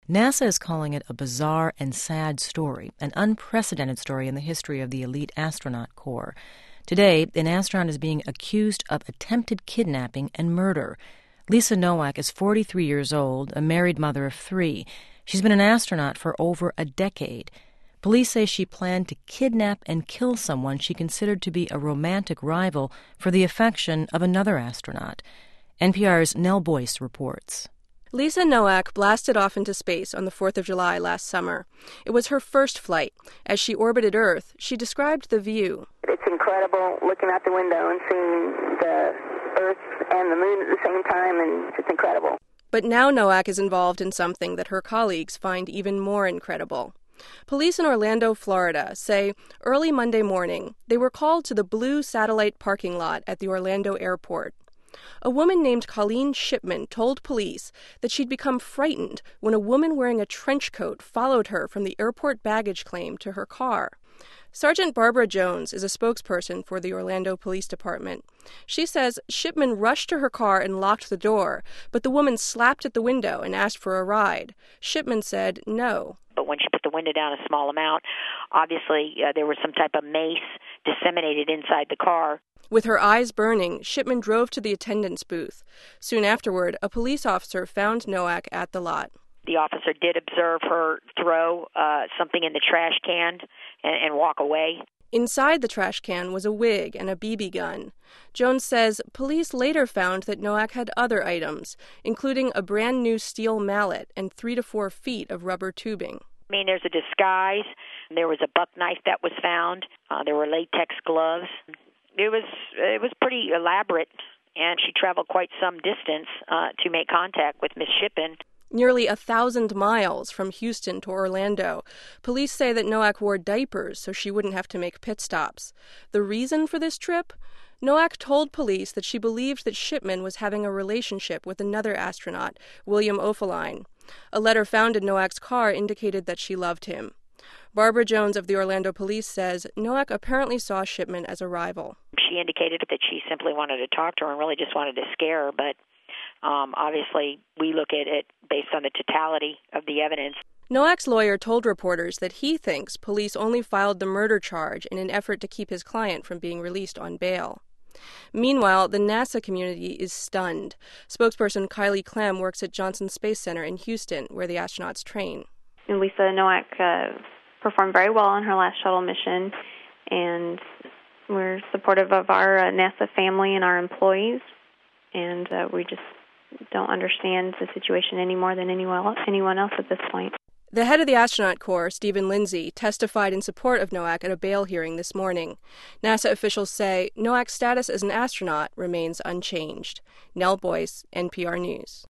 NASA is calling it a bizarre and sad story, an unprecedented story in the history of the elite astronaut corps. Today, an astronaut is being accused of attempted kidnapping and murder. Lisa Nowak is 43 years old, a married mother of 3. She's been an astronaut for over a decade. Police say she planned to kidnap and kill someone she considered to be a romantic rival for the affection of another astronaut. NPR's Nell Boyce reports. Lisa Nowak blasted off into space on the 4th of July last summer. It was her first flight. As she orbited Earth, she described the view. It's incredible looking out the window and seeing the Earth and the moon at the same time, and it's incredible. But now Nowak is involved in something that her colleagues find even more incredible. Police in Orlando, Florida, say early Monday morning they were called to the Blue Satellite parking lot at the Orlando airport. A woman named Colleen Shipman told police that she'd become frightened when a woman wearing a trench coat followed her from the airport baggage claim to her car. Sergeant Barbara Jones is a spokesperson for the Orlando Police Department. She says Shipman rushed to her car and locked the door, but the woman slapped at the window and asked for a ride. Shipman said no. But when she put the window down a small amount, obviously there was some type of mace disseminated inside the car. With her eyes burning, Shipman drove to the attendance booth. Soon afterward, a police officer found Nowak at the lot. The officer did observe her throw something in the trash can and walk away. Inside the trash can was a wig and a BB gun. Jones says police later found that Nowak had other items, including a brand new steel mallet and 3 to 4 feet of rubber tubing. I mean, there's a disguise. There was a buck knife that was found. There were latex gloves. It was pretty elaborate, and she traveled quite some distance to make contact with Miss Shipman. Nearly 1,000 miles from Houston to Orlando. Police say that Nowak wore diapers so she wouldn't have to make pit stops. The reason for this trip? Nowak told police that she believed that Shipman was having a relationship with another astronaut, William Oefelein. A letter found in Nowak's car indicated that she loved him. Barbara Jones of the Orlando Police says Nowak apparently saw Shipman as a rival. She indicated that she simply wanted to talk to her and really just wanted to scare her, but obviously we look at it based on the totality of the evidence. Nowak's lawyer told reporters that he thinks police only filed the murder charge in an effort to keep his client from being released on bail. Meanwhile, the NASA community is stunned. Spokesperson Kylie Clem works at Johnson Space Center in Houston, where the astronauts train. And Lisa Nowak performed very well on her last shuttle mission, and we're supportive of our NASA family and our employees, and we just don't understand the situation any more than anyone else at this point. The head of the astronaut corps, Stephen Lindsay, testified in support of Nowak at a bail hearing this morning. NASA officials say Nowak's status as an astronaut remains unchanged. Nell Boyce, NPR News.